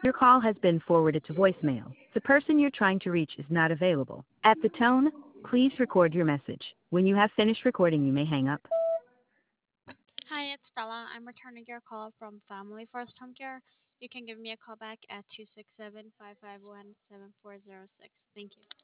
Your call has been forwarded to voicemail. The person you're trying to reach is not available. At the tone, please record your message. When you have finished recording, you may hang up. Hi, it's Stella. I'm returning your call from Family First Home Care. You can give me a call back at 267-551-7406. Thank you.